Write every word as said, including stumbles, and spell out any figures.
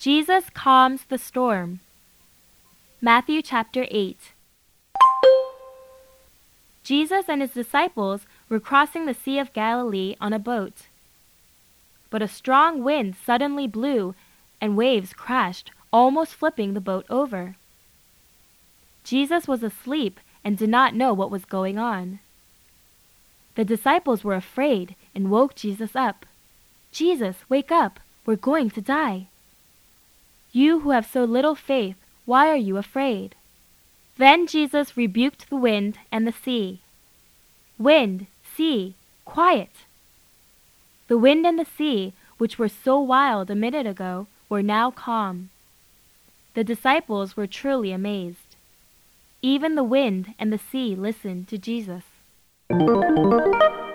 Jesus calms the storm. Matthew chapter eight. Jesus and his disciples were crossing the Sea of Galilee on a boat. But a strong wind suddenly blew, and waves crashed, almost flipping the boat over. Jesus was asleep and did not know what was going on. The disciples were afraid and woke Jesus up. "Jesus, wake up! We're going to die." "You who have so little faith, why are you afraid?" Then Jesus rebuked the wind and the sea. "Wind, sea, quiet!" The wind and the sea, which were so wild a minute ago, were now calm. The disciples were truly amazed. Even the wind and the sea listened to Jesus.